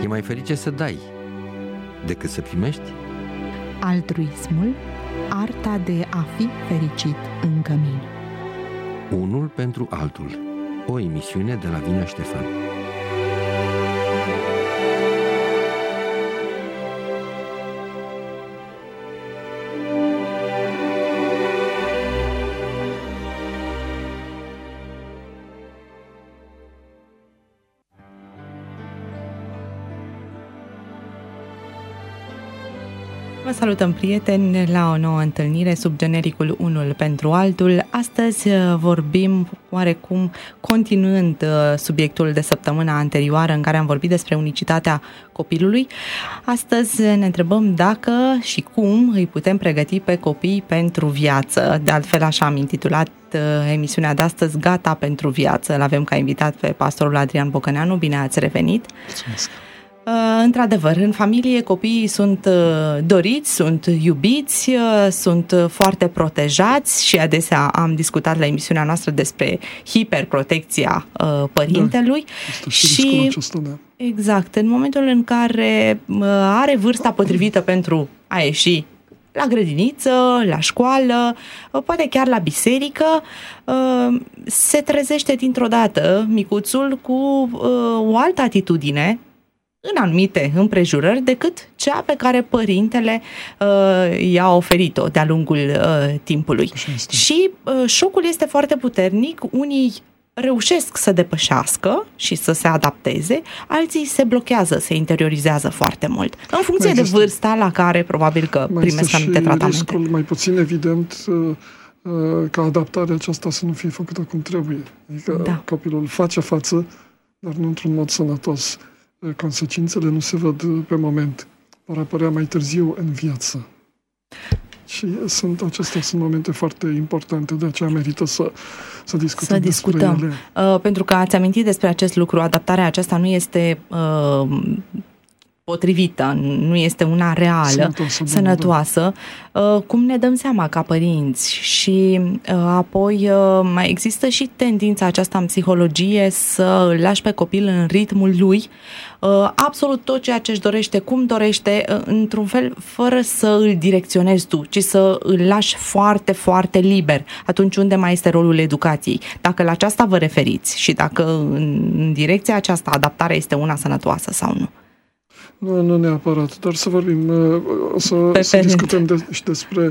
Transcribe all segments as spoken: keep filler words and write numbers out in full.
E mai ferice să dai decât să primești? Altruismul, arta de a fi fericit în cămin. Unul pentru altul. O emisiune de la Vina Ștefan. Vă salutăm, prieteni, la o nouă întâlnire sub genericul Unul pentru altul. Astăzi vorbim oarecum continuând subiectul de săptămâna anterioară în care am vorbit despre unicitatea copilului. Astăzi ne întrebăm dacă și cum îi putem pregăti pe copii pentru viață. De altfel, așa am intitulat emisiunea de astăzi, Gata pentru viață. L-avem ca invitat pe pastorul Adrian Bocăneanu. Bine ați revenit! Mulțumesc! Într-adevăr, în familie copiii sunt doriți, sunt iubiți, sunt foarte protejați și adesea am discutat la emisiunea noastră despre hiperprotecția părintelui. Da, și acesta, da. Exact, în momentul în care are vârsta potrivită pentru a ieși la grădiniță, la școală, poate chiar la biserică, se trezește dintr-o dată micuțul cu o altă atitudine în anumite împrejurări decât cea pe care părintele uh, i-a oferit-o de-a lungul uh, timpului. Și uh, șocul este foarte puternic. Unii reușesc să depășească și să se adapteze, alții se blochează, se interiorizează foarte mult. În funcție de vârsta la care probabil că primesc anumite tratamente. Riscul mai puțin evident uh, uh, ca adaptarea aceasta să nu fie făcută cum trebuie. Adică da. Copilul face față, dar nu într-un mod sănătos. Consecințele nu se văd pe moment, vor apărea mai târziu în viață. Și sunt, acestea sunt momente foarte importante, de aceea merită să, să discutăm să discutăm. despre ele. Uh, pentru că ați amintit despre acest lucru, adaptarea aceasta nu este uh, potrivită, nu este una reală, sănătoasă. sănătoasă. Da. Cum ne dăm seama ca părinți? Și apoi mai există și tendința aceasta în psihologie să îl lași pe copil în ritmul lui, absolut tot ceea ce își dorește, cum dorește, într-un fel, fără să îl direcționezi tu, ci să îl lași foarte, foarte liber. Atunci unde mai este rolul educației? Dacă la aceasta vă referiți și dacă în direcția aceasta adaptarea este una sănătoasă sau nu? Nu, nu neapărat, dar să vorbim, să, să discutăm de, și despre,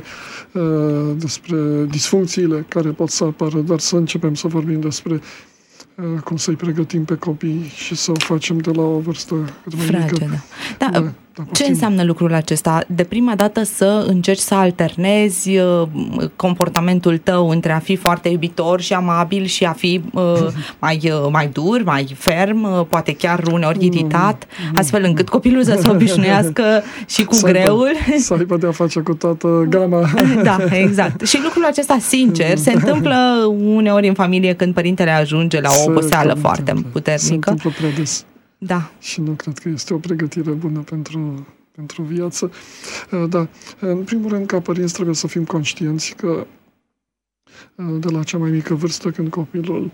despre disfuncțiile care pot să apară, dar să începem să vorbim despre cum să-i pregătim pe copii și să o facem de la o vârstă cât mai Fragedă. mică. Da. Da, ce înseamnă lucrul acesta? De prima dată să încerci să alternezi comportamentul tău între a fi foarte iubitor și amabil și a fi uh, mai, uh, mai dur, mai ferm, uh, poate chiar uneori iritat, mm, astfel încât copilul să se obișnuiască și cu să greul. Aibă, să aibă de-a face cu toată gama. Da, exact. Și lucrul acesta, sincer, se întâmplă uneori în familie când părintele ajunge la o oboseală foarte puternică. Se întâmplă prea des. Da. Și nu cred că este o pregătire bună pentru, pentru viață. Da. În primul rând, ca părinți, trebuie să fim conștienți că de la cea mai mică vârstă, când copilul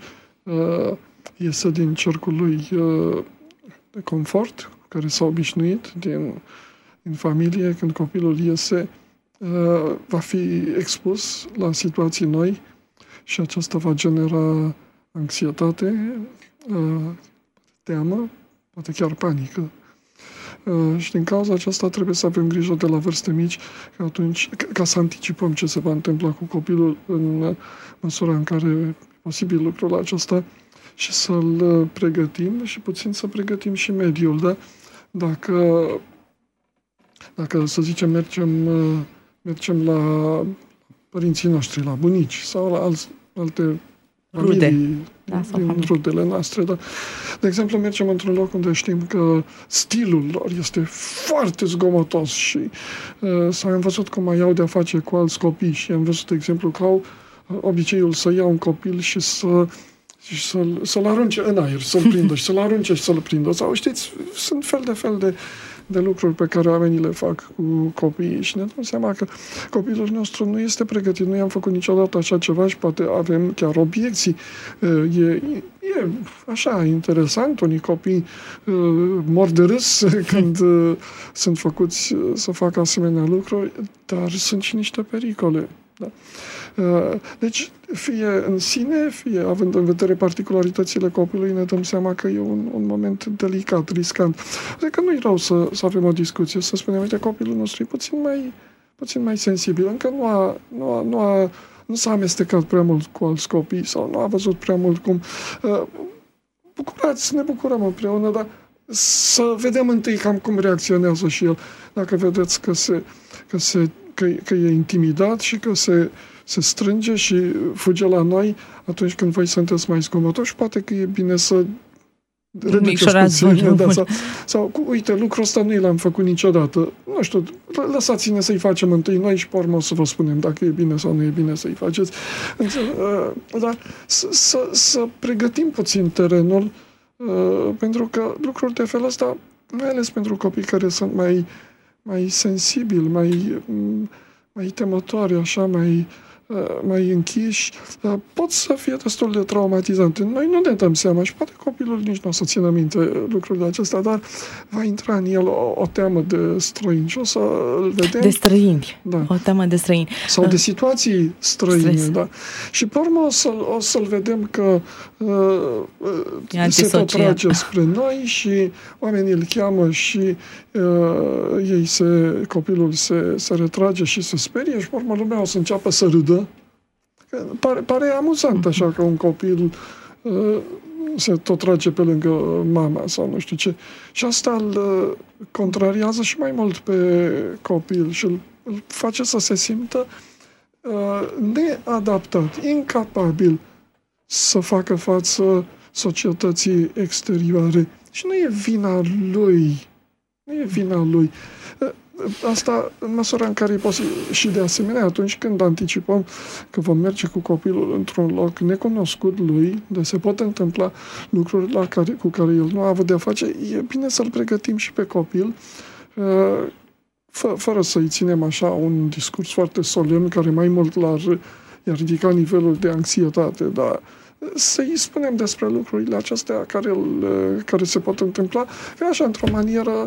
iese din cercul lui de confort, cu care s-a obișnuit, din, din familie, când copilul iese, va fi expus la situații noi și aceasta va genera anxietate, teamă, poate chiar panică. Uh, și din cauza aceasta trebuie să avem grijă de la vârste mici ca, atunci, ca să anticipăm ce se va întâmpla cu copilul în măsura în care e posibil lucrul acesta și să-l pregătim și puțin să pregătim și mediul. Da? Dacă, dacă, să zicem, mergem, mergem la părinții noștri, la bunici sau la alți, alte familii, da, din rudele noastre. Da. De exemplu, mergem într-un loc unde știm că stilul lor este foarte zgomotos și uh, sau am văzut cum mai au de-a face cu alți copii și am văzut, de exemplu, că au uh, obiceiul să ia un copil și să și să-l, să-l arunce în aer, să-l prindă și să-l arunce și să-l prindă. Sau, știți, sunt fel de fel de, de lucruri pe care oamenii le fac cu copiii și ne dăm seama că copilul nostru nu este pregătit, nu i-am făcut niciodată așa ceva și poate avem chiar obiecții. E, e așa interesant, unii copii mor de râs când sunt făcuți să facă asemenea lucruri, dar sunt și niște pericole. Da. Deci, fie în sine, fie având în vedere particularitățile copilului, ne dăm seama că e un, un moment delicat, riscant. Adică nu-i rău să, să avem o discuție, să spunem, uite, copilul nostru e puțin mai, puțin mai sensibil, încă nu, a, nu, a, nu, a, nu s-a amestecat prea mult cu alți copii sau nu a văzut prea mult cum... Uh, bucurați, ne bucurăm împreună, dar să vedem întâi cam cum reacționează și el. Dacă vedeți că se... Că se Că, că e intimidat și că se, se strânge și fuge la noi atunci când voi sunteți mai zgomotoși, poate că e bine să reduceți puțin. Da, sau, sau, uite, lucrul ăsta nu l-am făcut niciodată. Nu știu, lăsați-ne să-i facem întâi noi și pe urmă o să vă spunem dacă e bine sau nu e bine să-i faceți. Dar să, să, să pregătim puțin terenul, pentru că lucruri de felul ăsta, mai ales pentru copii care sunt mai mai sensibil, mai, mai temătoare, așa, mai, mai închiși, pot să fie destul de traumatizante. Noi nu ne dăm seama și poate copilul nici nu o să țină minte lucrurile acestea, dar va intra în el o, o teamă de străini și o să îl vedem. De străini. Da. O teamă de străini. Sau de situații străine. Stres. Da. Și pe urmă o, să, o să-l vedem că uh, se tot trage spre noi și oamenii îl cheamă și uh, ei se, copilul se, se retrage și se sperie și pe urmă lumea o să înceapă să râdă. Pare, pare amuzant așa că un copil uh, se tot trage pe lângă mama sau nu știu ce. Și asta îl uh, contrariază și mai mult pe copil și îl, îl face să se simtă uh, neadaptat, incapabil să facă față societății exterioare. Și nu e vina lui. Nu e vina lui. Asta în măsura în care e posibil. Și de asemenea, atunci când anticipăm că vom merge cu copilul într-un loc necunoscut lui, de se pot întâmpla lucruri la care, cu care el nu a avut de-a face, e bine să-l pregătim și pe copil, fă, fără să-i ținem așa un discurs foarte solemn, care mai mult l-ar i-ar ridica nivelul de anxietate, dar să-i spunem despre lucrurile acestea care, care se pot întâmpla, că așa, într-o manieră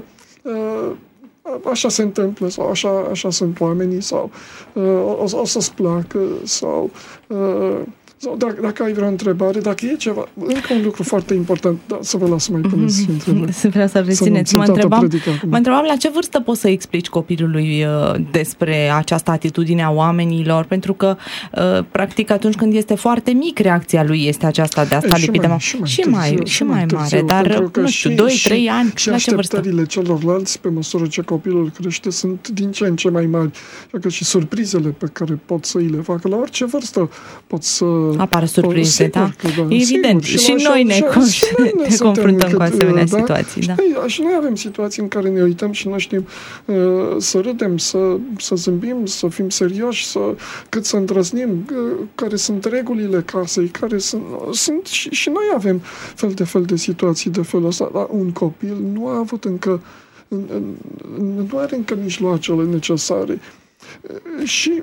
așa se întâmplă, sau așa, așa sunt oamenii, sau uh, o, o să-ți placă, sau, uh, sau dacă, dacă ai vreo întrebare, dacă e ceva, încă un lucru foarte important, da, să vă las mai puneți întrebări. Vreau să rețineți. Mă întrebam, mă întrebam la ce vârstă poți să explici copilului uh, despre această atitudine a oamenilor, pentru că, uh, practic, atunci când este foarte mic, reacția lui este aceasta de asta lipit de și mai, și mai, târziu, și mai mare, dar, nu știu, doi trei ani, și la ce vârstă? așteptările celorlalți, pe măsură ce copilul crește, sunt din ce în ce mai mari. Așa că și surprizele pe care pot să îi le facă la orice vârstă pot să... Apară surprize, sigur, da? Că, da? Evident. Sigur, și, și noi ne, și noi ne, ne confruntăm cu asemenea da? situații. Da? Și, noi, și noi avem situații în care ne uităm și nu știm uh, să râdem, să, să zâmbim, să fim serioși, să, cât să îndrăznim, uh, care sunt regulile casei, care sunt... sunt și, și noi avem fel de fel de situații de felul ăsta, dar un copil nu a avut încă nu are încă mijloacele necesare. Și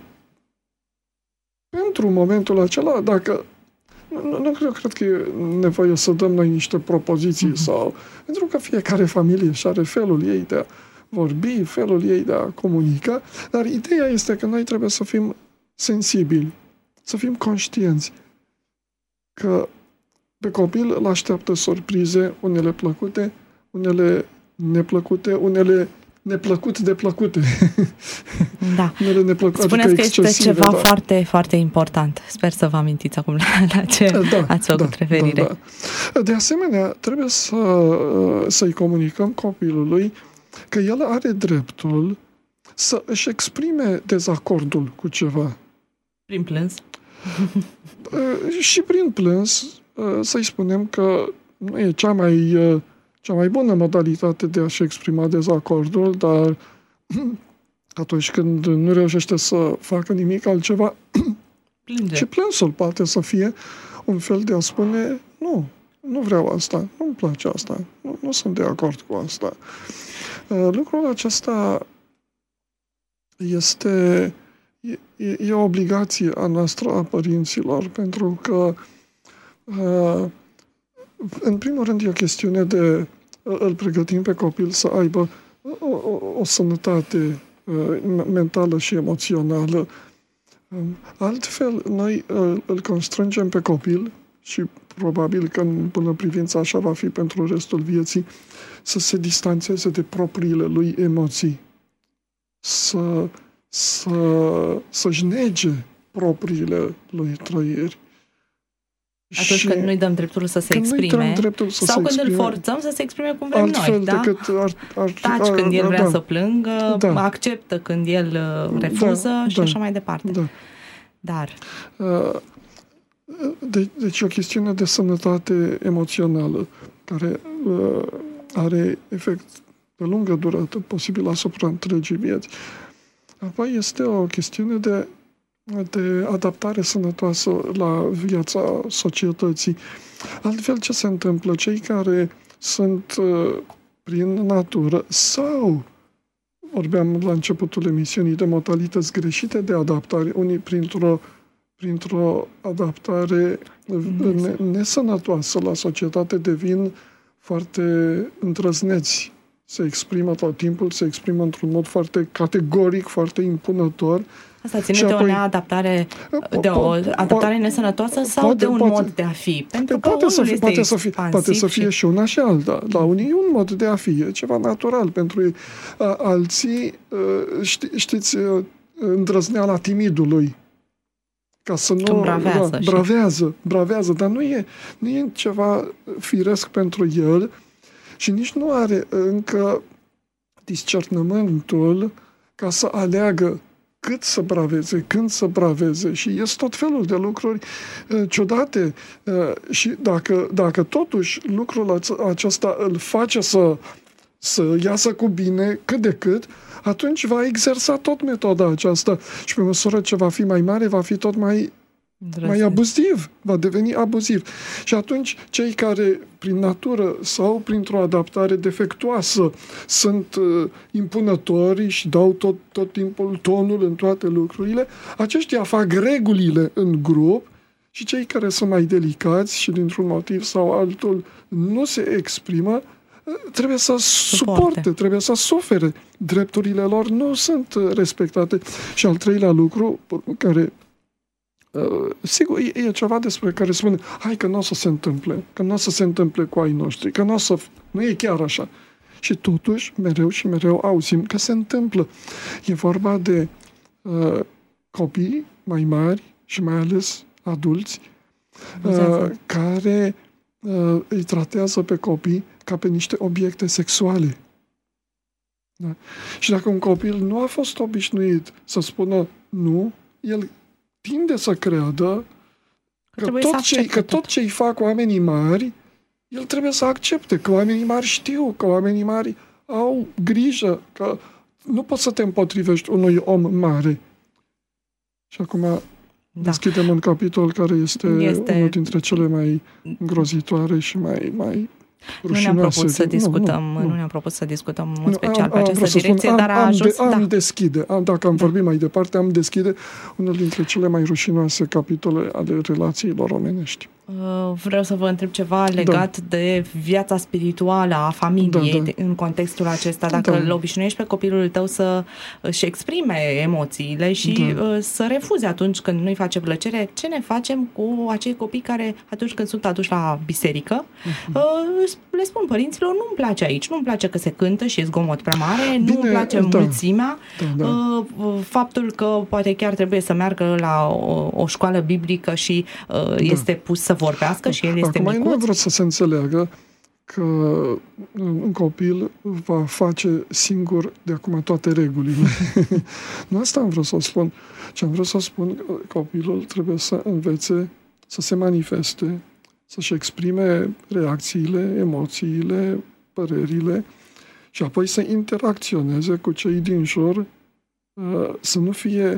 pentru momentul acela, dacă nu, nu cred, cred că e nevoie să dăm noi niște propoziții mm-hmm. sau... Pentru că fiecare familie și are felul ei de a vorbi, felul ei de a comunica, dar ideea este că noi trebuie să fim sensibili, să fim conștienți că pe copil îl așteaptă surprize, unele plăcute, unele neplăcute, unele neplăcut de plăcute. Da. Unele neplăcut, spuneți adică că este ceva da. foarte, foarte important. Sper să vă amintiți acum la, la ce da, ați făcut da, referire. Da, da. De asemenea, trebuie să, să-i comunicăm copilului că el are dreptul să își exprime dezacordul cu ceva. Prin plâns? Și prin plâns să-i spunem că nu e cea mai... cea mai bună modalitate de a-și exprima dezacordul, dar atunci când nu reușește să facă nimic altceva, plânge. Și plânsul poate să fie un fel de a spune nu, nu vreau asta, nu-mi place asta, nu, nu sunt de acord cu asta. Lucrul acesta este e, e o obligație a noastră, a părinților, pentru că în primul rând e o chestiune de îl pregătim pe copil să aibă o, o, o sănătate mentală și emoțională. Altfel, noi îl constrângem pe copil și probabil că în bună privință așa va fi pentru restul vieții, să se distanțeze de propriile lui emoții, să, să, să-și nege propriile lui trăiri. Atunci și când nu-i dăm dreptul să se exprime, să sau se când exprime, îl forțăm să se exprime cum vrem altfel noi, da? Decât ar, ar, Taci ar, când el vrea da, să plângă, da. acceptă când el refuză da, și da, așa mai departe. Da. Dar... De, deci o chestiune de sănătate emoțională care uh, are efect de lungă durată, posibil asupra întregii vieți. Apoi este o chestiune de, de adaptare sănătoasă la viața societății. Altfel, ce se întâmplă? Cei care sunt uh, prin natură sau, vorbeam la începutul emisiunii, de modalități greșite de adaptare, unii printr-o printr-o adaptare nesănătoasă la societate, devin foarte îndrăzneți. Se exprimă tot timpul, se exprimă într-un mod foarte categoric, foarte impunător. Asta ține de apoi, o neadaptare, de o adaptare nesănătoasă sau poate, de un poate, mod de a fi? Pentru că poate, să fie, poate, să fie, poate să fie și una și alta. La unii e un mod de a fi, e ceva natural. Pentru ei, alții, ști, știți, îndrăzneala timidului. Ca să nu... Bravează, da, bravează, bravează, dar nu e, nu e ceva firesc pentru el și nici nu are încă discernământul ca să aleagă cât să braveze, când să braveze și ies tot felul de lucruri uh, ciudate uh, și dacă, dacă totuși lucrul acesta îl face să, să iasă cu bine cât de cât, atunci va exersa tot metoda aceasta și pe măsură ce va fi mai mare, va fi tot mai, mai abuziv, va deveni abuziv. Și atunci cei care prin natură sau printr-o adaptare defectuoasă sunt uh, impunători și dau tot, tot timpul tonul în toate lucrurile, aceștia fac regulile în grup și cei care sunt mai delicați și dintr-un motiv sau altul nu se exprimă, trebuie să suporte, suporte, trebuie să sufere. Drepturile lor nu sunt respectate. Și al treilea lucru, care, uh, sigur, e, e ceva despre care spune, hai că nu o să se întâmple, că nu o să se întâmple cu ai noștri, că nu o să... Nu e chiar așa. Și totuși, mereu și mereu auzim că se întâmplă. E vorba de uh, copii mai mari și mai ales adulți uh, care uh, îi tratează pe copii ca pe niște obiecte sexuale. Da? Și dacă un copil nu a fost obișnuit să spună nu, el tinde să creadă că tot, ce, că tot ce îi fac oamenii mari, el trebuie să accepte, că oamenii mari știu, că oamenii mari au grijă, că nu poți să te împotrivești unui om mare. Și acum da. deschidem un capitol care este, este unul dintre cele mai îngrozitoare și mai, mai Nu ne-am propus să discutăm, nu, nu, nu ne-am propus să discutăm în special am, pe această direcție, spun, dar am, a ajuns... Am, de, da. am deschide, am, dacă am da. vorbit mai departe, am deschide unul dintre cele mai rușinoase capitole ale relațiilor omenești. Vreau să vă întreb ceva legat da. de viața spirituală a familiei da, da. în contextul acesta. Dacă da. îl obișnuiești pe copilul tău să își exprime emoțiile și da. să refuze atunci când nu-i face plăcere, ce ne facem cu acei copii care atunci când sunt aduși la biserică uh-huh. le spun părinților, nu-mi place aici, nu-mi place că se cântă și e zgomot prea mare, Bine, nu-mi place da. mulțimea, da, da. faptul că poate chiar trebuie să meargă la o, o școală biblică și da. este pus să vorbească și el este Acum, micuț. nu vreau să se înțeleagă că un copil va face singur de acum toate regulile. Nu asta am vrut să spun. Ce am vrut să spun, copilul trebuie să învețe să se manifeste, să-și exprime reacțiile, emoțiile, părerile și apoi să interacționeze cu cei din jur, să nu fie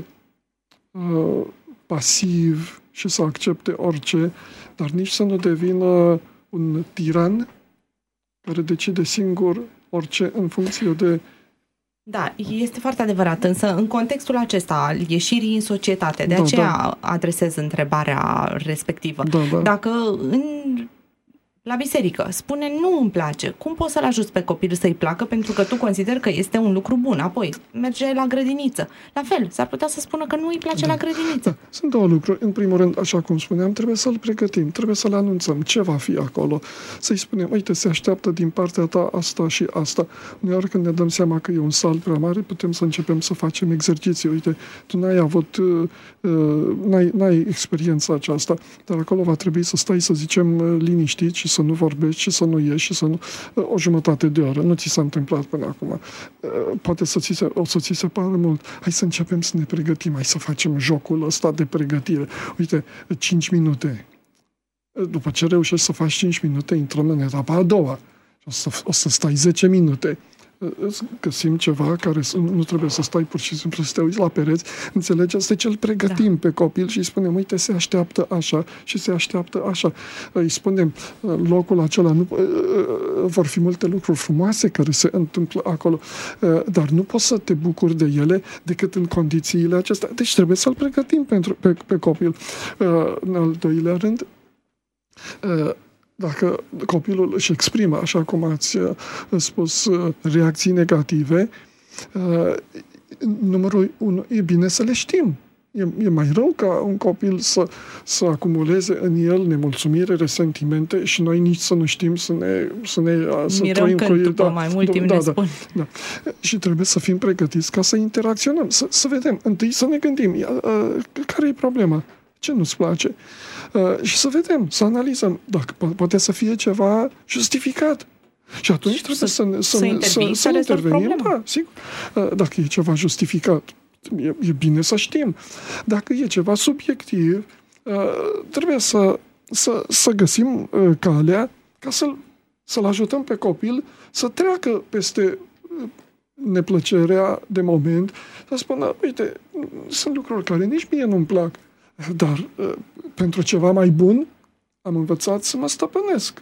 pasiv și să accepte orice, dar nici să nu devină un tiran care decide singur orice în funcție de... Da, este foarte adevărat, însă în contextul acesta al ieșirii în societate, de da, aceea da. adresez întrebarea respectivă. Da, da. Dacă în... la biserică spune nu îmi place, cum poți să-l ajuți pe copil să-i placă pentru că tu consideri că este un lucru bun? Apoi merge la grădiniță. La fel, s-ar putea să spună că nu îi place da. la grădiniță. Da. Sunt două lucruri. În primul rând, așa cum spuneam, trebuie să-l pregătim, trebuie să-l anunțăm ce va fi acolo. Să-i spunem, uite, se așteaptă din partea ta asta și asta. Uneori când ne dăm seama că e un salt prea mare, putem să începem să facem exerciții. Uite, tu n-ai avut, uh, n-ai, n-ai experiența aceasta, dar acolo va trebui să stai, să zicem, liniștit și să nu vorbești și să nu ieși și să nu... O jumătate de oră. Nu ți s-a întâmplat până acum. Poate să ți se, o să ți se pară mult. Hai să începem să ne pregătim. Hai să facem jocul ăsta de pregătire. Uite, cinci minute. După ce reușești să faci cinci minute, intrăm în etapa a doua. O să, o să stai zece minute. Găsim ceva care nu trebuie să stai pur și simplu să te uiți la pereți, înțelegi? Asta e ce îl pregătim da. pe copil și îi spunem, uite, se așteaptă așa și se așteaptă așa. Îi spunem, locul acela nu, vor fi multe lucruri frumoase care se întâmplă acolo, dar nu poți să te bucuri de ele decât în condițiile acestea. Deci trebuie să-l pregătim pentru, pe, pe copil. În al doilea rând, dacă copilul își exprimă, așa cum ați spus, reacții negative, numărul unu, e bine să le știm. E, e mai rău ca un copil să, să acumuleze în el nemulțumire, resentimente și noi nici să nu știm să ne să ne să trăim cu el. După da, mai mult timp da, ne da, spun. Da. Și trebuie să fim pregătiți ca să interacționăm, să, să vedem. Întâi să ne gândim, care e problema? Ce nu-ți place? Uh, și să vedem, să analizăm. Dacă po- poate să fie ceva justificat. Și atunci și trebuie să, să, să, să, să, să intervenim. Da, sigur. Uh, dacă e ceva justificat, e, e bine să știm. Dacă e ceva subiectiv, uh, trebuie să, să, să găsim uh, calea ca să-l, să-l ajutăm pe copil să treacă peste uh, neplăcerea de moment, să spună, uite, sunt lucruri care nici mie nu-mi plac, dar pentru ceva mai bun am învățat să mă stăpânesc.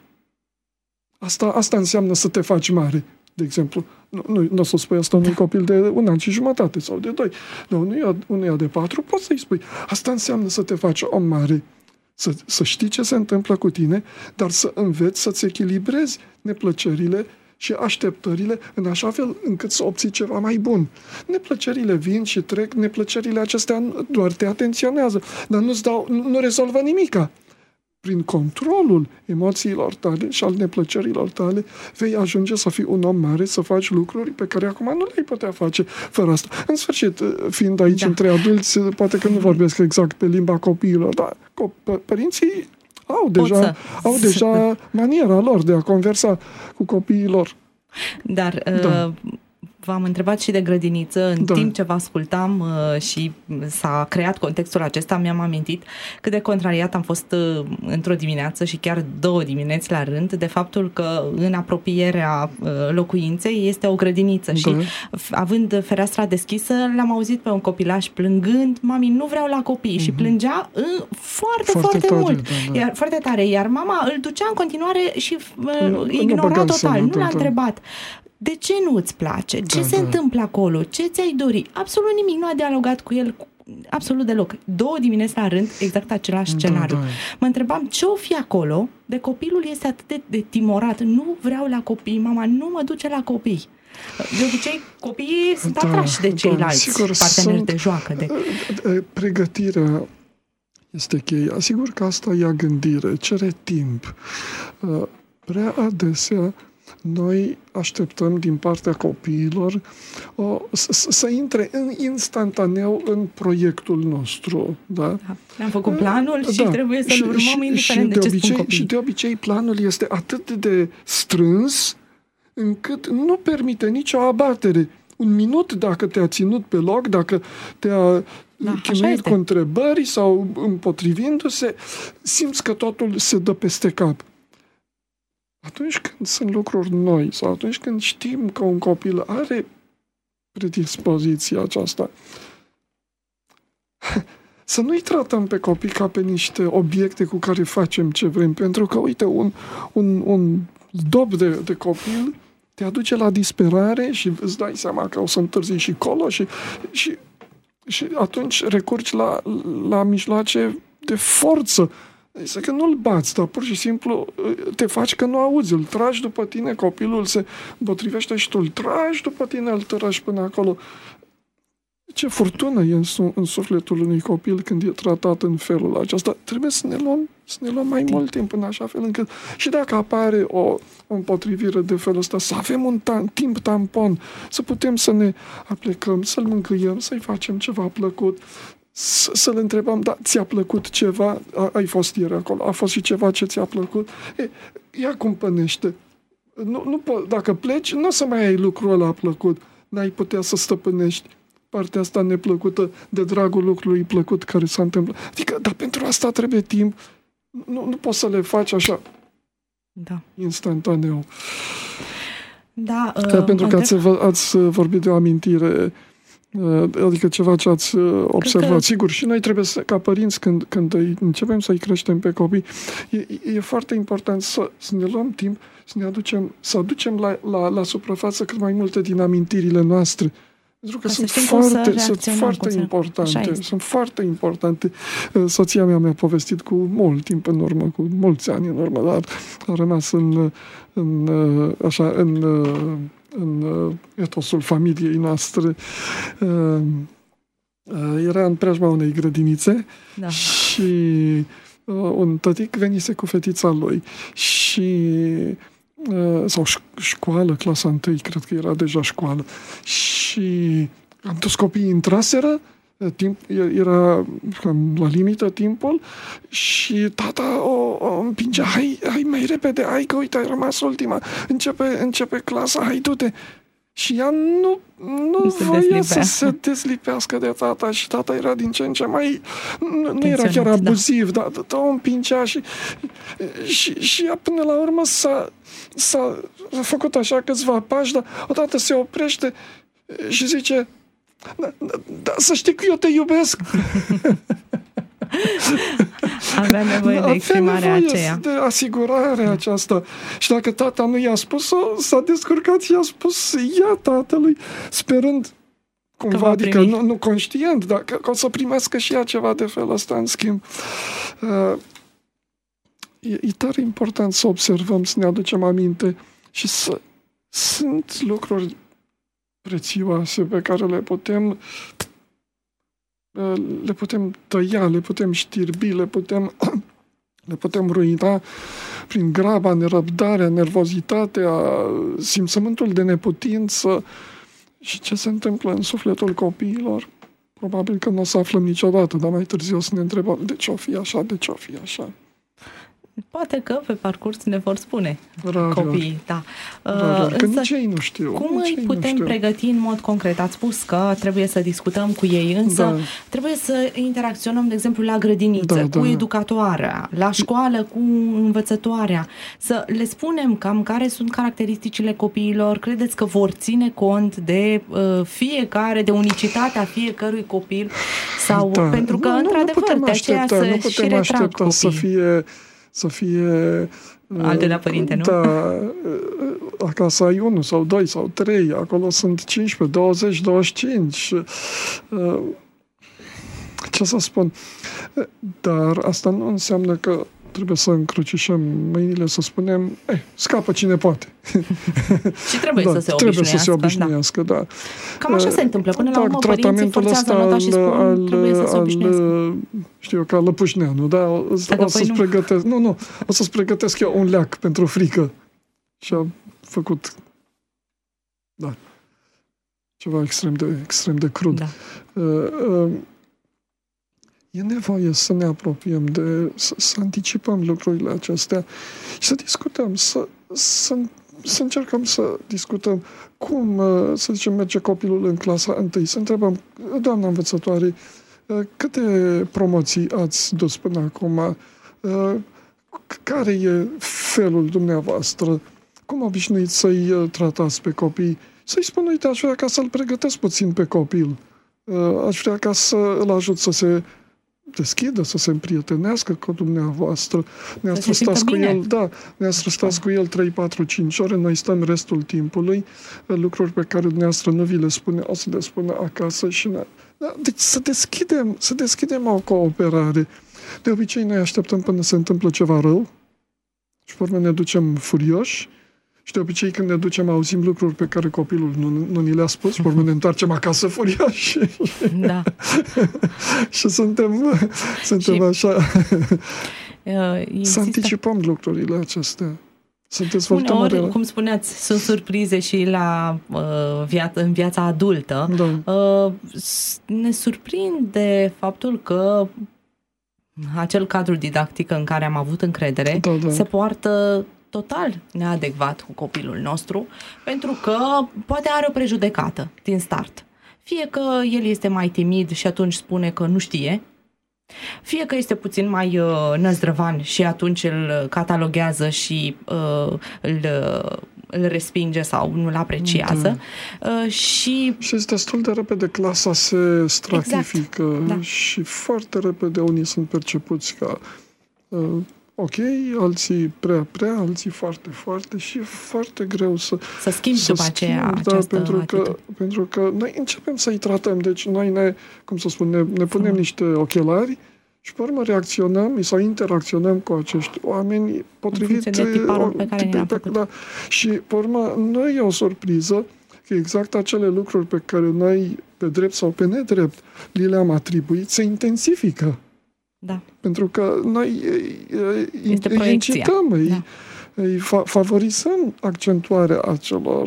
Asta, asta înseamnă să te faci mare, de exemplu. Nu, nu, nu o să spui asta unui copil de un an și jumătate sau de doi. Dar unuia, unuia de patru poți să-i spui. Asta înseamnă să te faci om mare. Să, să știi ce se întâmplă cu tine, dar să înveți să-ți echilibrezi neplăcerile și așteptările în așa fel încât să obții ceva mai bun. Neplăcerile vin și trec, neplăcerile acestea doar te atenționează, dar nu-ți dau, nu, nu rezolvă nimica. Prin controlul emoțiilor tale și al neplăcerilor tale vei ajunge să fii un om mare, să faci lucruri pe care acum nu le-ai putea face fără asta. În sfârșit, fiind aici da. între adulți, poate că nu vorbesc exact pe limba copiilor, dar părinții au deja, au deja maniera lor de a conversa cu copiii lor. Dar da. uh, v-am întrebat și de grădiniță, în da. timp ce vă ascultam uh, și s-a creat contextul acesta, mi-am amintit cât de contrariat am fost uh, într-o dimineață și chiar două dimineți la rând de faptul că în apropierea uh, locuinței este o grădiniță da. și având fereastra deschisă l-am auzit pe un copilaș plângând, mami, nu vreau la copii, mm-hmm. și plângea uh, foarte, foarte, foarte tare, mult. Da, da. Iar, foarte tare, iar mama îl ducea în continuare și uh, ignora total, nu l-a întrebat. De ce nu îți place? Ce da, se da. întâmplă acolo? Ce ți-ai dori? Absolut nimic. Nu a dialogat cu el absolut deloc. Două dimineți la rând, exact același scenariu. Da, da. Mă întrebam ce o fi acolo de copilul este atât de, de timorat. Nu vreau la copii, mama, nu mă duce la copii. De obicei, copiii sunt da, atrași de ceilalți da, sigur, parteneri sunt, de joacă. De... Pregătirea este cheia. Sigur că asta ia gândire, cere timp. Prea adesea noi așteptăm din partea copiilor o, să, să intre în instantaneu în proiectul nostru. Da? Da. Am făcut planul da. și trebuie să-l urmăm și, indiferent și de, de ce obicei, spun copiii. Și de obicei planul este atât de strâns încât nu permite nicio abatere. Un minut dacă te-a ținut pe loc, dacă te-a da, chinuit cu întrebări sau împotrivindu-se, simți că totul se dă peste cap. Atunci când sunt lucruri noi sau atunci când știm că un copil are predispoziția aceasta, să nu-i tratăm pe copii ca pe niște obiecte cu care facem ce vrem. Pentru că, uite, un, un, un dob de, de copil te aduce la disperare și îți dai seama că o să întârzi și colo și, și, și atunci recurgi la, la mijloace de forță. Este că nu-l bați, dar pur și simplu te faci că nu auzi, îl tragi după tine, copilul se potrivește și tu îl tragi după tine, îl tărăși până acolo. Ce furtună e în, în sufletul unui copil când e tratat în felul acesta. Trebuie să ne luăm, să ne luăm mai mult timp în așa fel încât și dacă apare o, o împotrivire de felul ăsta, să avem un tam, timp tampon, să putem să ne aplecăm, să-l mângâiem, să-i facem ceva plăcut, să, să-l întrebăm, da, ți-a plăcut ceva? A, ai fost ieri acolo, a fost și ceva ce ți-a plăcut? E, ia cumpănește. Nu, nu po- dacă pleci, nu o să mai ai lucrul ăla plăcut. N-ai putea să stăpânești partea asta neplăcută de dragul lucrului plăcut care s-a întâmplat. Adică, dar pentru asta trebuie timp. Nu, nu poți să le faci așa da. instantaneu. Da, că uh, pentru că ați, ați vorbit de o amintire, uh, adică ceva ce ați observat. Că... Sigur, și noi trebuie să, ca părinți, când, când îi, începem să-i creștem pe copii, e, e foarte important să, să ne luăm timp, să ne aducem, să aducem la, la, la suprafață cât mai multe din amintirile noastre. Pentru că sunt foarte, sunt foarte importante. Sunt foarte importante. Soția mea mi-a povestit cu mult timp în urmă, cu mulți ani în urmă, dar a rămas în, în, așa, în, în etosul familiei noastre. Era în preajma unei grădinițe da. și un tătic venise cu fetița lui și sau școală, clasa întâi, cred că era deja școală. Și am toți copiii intraseră, timp, era cam la limită timpul și tata o, o împingea, hai, hai mai repede, hai că uite, ai rămas ultima, începe, începe clasa, hai du-te. Și ea nu, nu voia să se deslipească de tata și tata era din ce în ce mai... Nu, nu era chiar abuziv, da. dar o împingea și, și, și ea până la urmă s-a, s-a făcut așa câțiva pași, dar odată se oprește și zice, da, da, să știi că eu te iubesc. Avea nevoie de exprimarea aceea. de asigurarea aceasta. Și dacă tata nu i-a spus-o, s-a descurcat și i-a spus ea tatălui, sperând cumva, adică nu, nu conștient, dar că, că o să primească și ea ceva de felul ăsta în schimb. Uh, e, e tare important să observăm, să ne aducem aminte și să... Sunt lucruri prețioase pe care le putem le putem tăia, le putem știrbi, le putem, le putem ruina prin graba, nerăbdarea, nervozitatea, simțământul de neputință. Și ce se întâmplă în sufletul copiilor? Probabil că nu o să aflăm niciodată, dar mai târziu o să ne întrebăm de ce o fi așa, de ce o fi așa. Poate că pe parcurs ne vor spune rar, copiii. Da. Rar, uh, că nici ei nu știu. Cum îi putem pregăti în mod concret? Ați spus că trebuie să discutăm cu ei, însă da. trebuie să interacționăm, de exemplu, la grădiniță, da, cu da. educatoarea, la școală, cu învățătoarea, să le spunem cam care sunt caracteristicile copiilor. Credeți că vor ține cont de uh, fiecare, de unicitatea fiecărui copil? Sau da. pentru că, nu, într-adevăr, nu de aceea să nu și retrag copiii. să fie să fie... Al doilea părinte, nu? Da, acasă ai unul sau doi sau trei, acolo sunt cincisprezece, douăzeci, douăzeci și cinci. Ce să spun? Dar asta nu înseamnă că trebuie să încrucișăm mâinile, să spunem, eh, scapă cine poate. Și trebuie, da, să, se trebuie să se obișnuiască. Da. Da. Cam așa se întâmplă. Până da, la urmă, părinții forțează nota și spun, al, trebuie să se obișnuiască. Al, știu eu, ca Lăpușneanu, da? O, o să-ți nu. pregătesc, nu, nu, o să-ți pregătesc eu un leac pentru frică. Și am făcut, da, ceva extrem de, extrem de crud. Da. Uh, uh, E nevoie să ne apropiem de... Să, să anticipăm lucrurile acestea și să discutăm, să, să, să încercăm să discutăm cum, să zicem, merge copilul în clasa întâi. Să întrebăm, doamna învățătoare, câte promoții ați dus până acum? Care e felul dumneavoastră? Cum obișnuiți să-i tratați pe copii? Să-i spun, uite, aș vrea ca să-l pregătesc puțin pe copil. Aș vrea ca să îl ajut să se deschidă, să se împrietenească cu dumneavoastră. Ne-ați stați cu el, da, ne-ați stați cu el trei, patru, cinci ore, noi stăm restul timpului, lucruri pe care dumneavoastră nu vi le spune, o să le spună acasă și ne... Da, deci să deschidem, să deschidem o cooperare. De obicei noi așteptăm până se întâmplă ceva rău și pe urmă ne ducem furioși și de obicei când ne ducem auzim lucruri pe care copilul nu, nu ni le-a spus și pe urmă ne întoarcem acasă furioși. Da. Și suntem, suntem și, așa... Uh, să anticipăm lucrurile acestea. Să dezvoltăm uneori, cum spuneați, sunt surprize și la uh, viața, în viața adultă. Da. Uh, ne surprinde faptul că acel cadru didactic în care am avut încredere da, da. se poartă total neadecvat cu copilul nostru, pentru că poate are o prejudecată din start. Fie că el este mai timid și atunci spune că nu știe, fie că este puțin mai uh, năzdrăvan și atunci îl cataloguează și uh, îl, uh, îl respinge sau nu-l apreciază. Da. Uh, și... și destul de repede clasa se stratifică exact. Da. Și foarte repede unii sunt percepuți ca uh, ok, alții prea, prea, alții foarte, foarte și e foarte greu să să schimbi să după schimb, aceea da, această pentru că, pentru că noi începem să-i tratăm, deci noi ne, cum să spun, ne, ne punem niște ochelari și pe urmă reacționăm sau interacționăm cu acești oameni potrivit de tiparul pe care ne-am făcut. Da, și pe urmă nu e o surpriză că exact acele lucruri pe care noi, pe drept sau pe nedrept, li le-am atribuit, se intensifică. Da. Pentru că noi îi incităm, îi, da. îi fa- favorizăm accentuarea acelor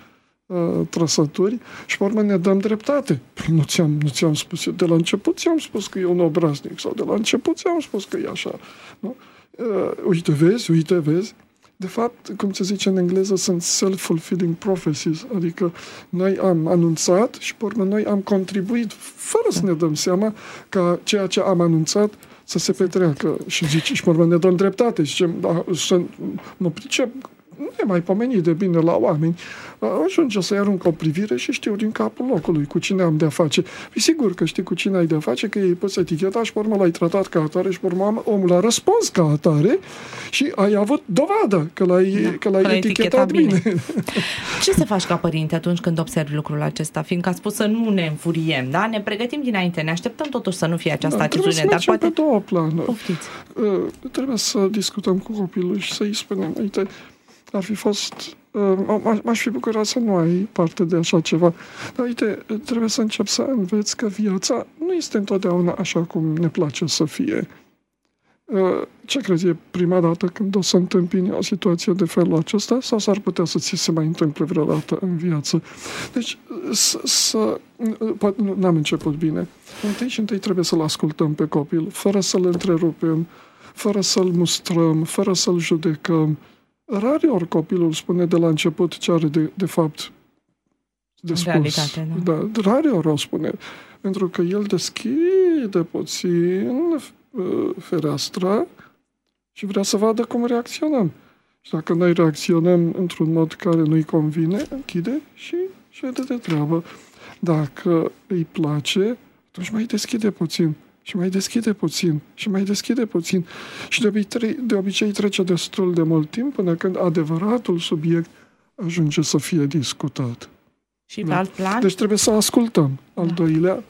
uh, trăsături și pe urmă ne dăm dreptate. Păi nu ți-am, nu ți-am spus eu. De la început ți-am spus că e un obraznic sau de la început ți-am spus că e așa. Nu? Uh, uite, vezi, uite, vezi. De fapt, cum se zice în engleză, sunt self-fulfilling prophecies, adică noi am anunțat și pe urmă noi am contribuit, fără să ne dăm seama, ca ceea ce am anunțat să se petreacă. Și zice, și pe urmă ne dăm dreptate, și zicem, da, să mă pricep, nu e mai pomenit de bine la oameni, ajunge să-i arunc o privire și știu din capul locului cu cine am de-a face. E sigur că știi cu cine ai de-a face, că ei poți eticheta și pe urmă l-ai tratat ca atare și pe urmă omul a răspuns ca atare și ai avut dovadă că l-ai, da, că l-ai etichetat, etichetat bine. bine. Ce să faci ca părinte atunci când observi lucrul acesta? Fiindcă a spus să nu ne înfuriem, da? Ne pregătim dinainte, ne așteptăm totuși să nu fie această da, atitudine. Trebuie să dar poate... pe două planuri. Poftiți. Uh, trebuie să discutăm cu copilul și să-i spunem, uite, ar fi fost... Uh, m-aș fi bucurat să nu ai parte de așa ceva. Dar uite, trebuie să încep să înveți că viața nu este întotdeauna așa cum ne place să fie. Uh, ce crezi, e prima dată când o să întâmpini o situație de felul acesta sau s-ar putea să ți se mai întâmple vreodată în viață? Deci, să... să n-am început bine. Întâi și întâi trebuie să-l ascultăm pe copil, fără să-l întrerupem, fără să-l mustrăm, fără să-l judecăm. Rare ori copilul spune de la început ce are de, de fapt de spus. Realitate, da. Da, rare ori o spune. Pentru că el deschide puțin uh, fereastra și vrea să vadă cum reacționăm. Și dacă noi reacționăm într-un mod care nu-i convine, închide și, și vede de treabă. Dacă îi place, atunci mai deschide puțin. Și mai deschide puțin, și mai deschide puțin. Și de obicei, de obicei trece destul de mult timp până când adevăratul subiect ajunge să fie discutat. Și pe da. alt plan? Deci trebuie să ascultăm. Al da. doilea,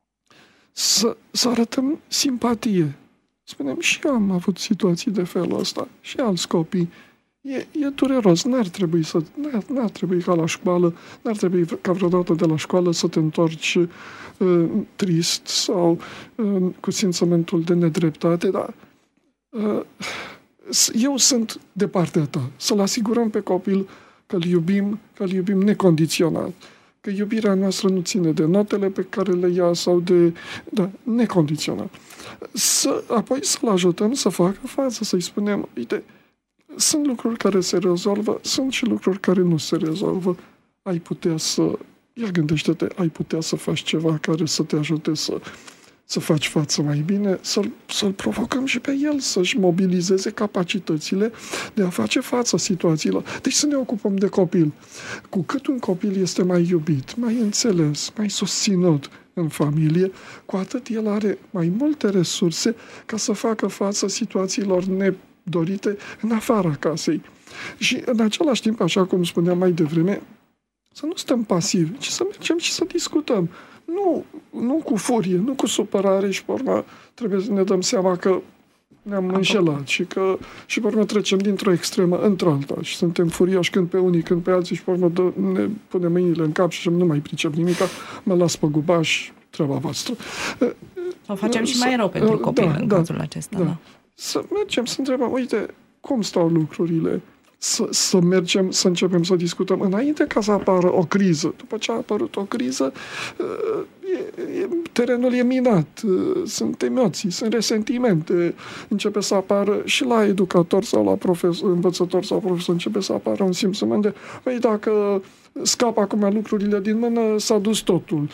să, să arătăm simpatie. Spunem, și eu am avut situații de felul ăsta, și alți copii. E, e dureros, n-ar trebui să, n-ar, n-ar trebui ca la școală, n-ar trebui ca vreodată de la școală să te întorci uh, trist sau uh, cu simțământul de nedreptate, dar uh, eu sunt de partea ta, să-l asigurăm pe copil că îl iubim, că îl iubim necondiționat, că iubirea noastră nu ține de notele pe care le ia sau de, da, necondiționat. Să, apoi să-l ajutăm să facă față, să-i spunem, uite, sunt lucruri care se rezolvă, sunt și lucruri care nu se rezolvă. Ai putea să... Ia gândește-te, ai putea să faci ceva care să te ajute să, să faci față mai bine, să-l, să-l provocăm și pe el să-și mobilizeze capacitățile de a face față situațiilor. Deci să ne ocupăm de copil. Cu cât un copil este mai iubit, mai înțeles, mai susținut, în familie, cu atât el are mai multe resurse ca să facă față situațiilor nedorite în afara casei. Și în același timp, așa cum spuneam mai devreme, să nu stăm pasivi, ci să mergem și să discutăm. Nu, nu cu furie, nu cu supărare și, pe urmă, trebuie să ne dăm seama că ne-am înșelat și că și pe urmă trecem dintr-o extremă într-alta și suntem furioși când pe unii, când pe alții și pe urmă dă, ne punem mâinile în cap și nu mai pricep nimic, mă las pe gubaș, treaba voastră. O facem și mai rău pentru copil da, în da, cazul acesta. Da. Da. Să mergem să întrebăm, uite, cum stau lucrurile? Să, să mergem, să începem să discutăm înainte ca să apară o criză. După ce a apărut o criză, e, e, terenul e minat, sunt emoții, sunt resentimente, începe să apară și la educator sau la profesor, învățător sau profesor, începe să apară un simțământ de, păi dacă scapă acum lucrurile din mână, s-a dus totul.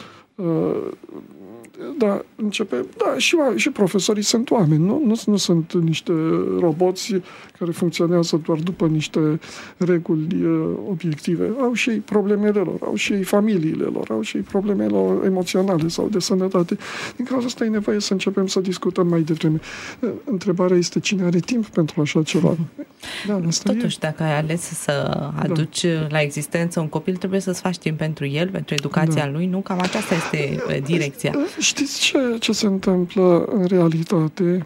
Da, începe, da, și, și profesorii sunt oameni, nu? Nu, nu sunt niște roboți care funcționează doar după niște reguli uh, obiective. Au și ei problemele lor, au și ei familiile lor, au și ei problemele lor emoționale sau de sănătate. Din cauza asta e nevoie să începem să discutăm mai devreme. Întrebarea este cine are timp pentru așa ceva. Da, Totuși, e. dacă ai ales să aduci da. la existență un copil, trebuie să-ți faci timp pentru el, pentru educația da. lui, nu? Cam aceasta este direcția. Știți ce, ce se întâmplă în realitate?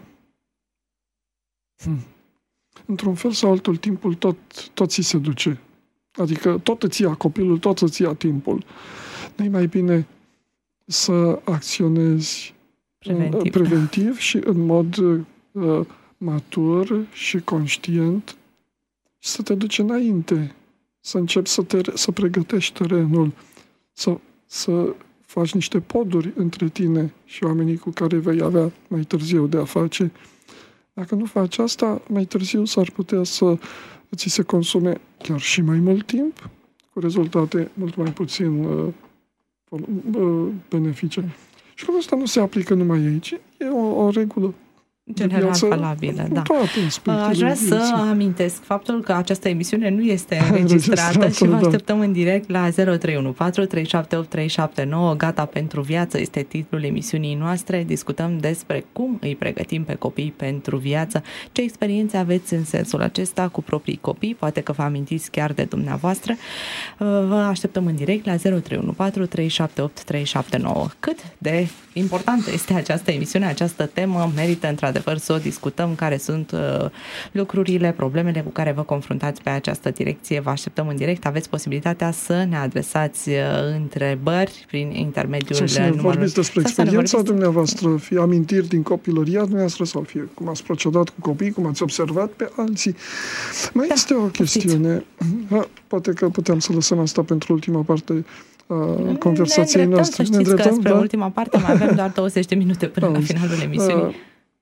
Hmm. Într-un fel sau altul, timpul tot, tot ți se duce. Adică tot îți ia copilul, tot îți ia timpul. Nu-i mai bine să acționezi preventiv, preventiv și în mod uh, matur și conștient și să te duci înainte. Să începi să, te, să pregătești terenul, să, să faci niște poduri între tine și oamenii cu care vei avea mai târziu de a face. Dacă nu faci asta, mai târziu s-ar putea să ți se consume chiar și mai mult timp, cu rezultate mult mai puțin uh, uh, benefice. Și cum asta nu se aplică numai aici, e o, o regulă general valabilă, da. Aș vrea să amintesc faptul că această emisiune nu este înregistrată și vă așteptăm în direct la zero trei unu patru trei șapte opt trei șapte nouă. Gata pentru viață este titlul emisiunii noastre. Discutăm despre cum îi pregătim pe copii pentru viață. Ce experiențe aveți în sensul acesta cu proprii copii? Poate că vă amintiți chiar de dumneavoastră. Vă așteptăm în direct la zero trei unu patru trei șapte opt trei șapte nouă. Cât de importantă este această emisiune, această temă, merită într-adevăr să o discutăm, care sunt uh, lucrurile, problemele cu care vă confruntați pe această direcție. Vă așteptăm în direct, aveți posibilitatea să ne adresați uh, întrebări prin intermediul sau să ne numărul... vorbiți despre experiența dumneavoastră, fie amintiri din copilăria dumneavoastră sau fie cum ați procedat cu copiii, cum ați observat pe alții. Mai da, este o chestiune, ha, poate că putem să lăsăm asta pentru ultima parte a conversației ne noastre. Să știți că spre da? ultima parte mai avem doar douăzeci de minute până Auzi. la finalul emisiunii. Uh,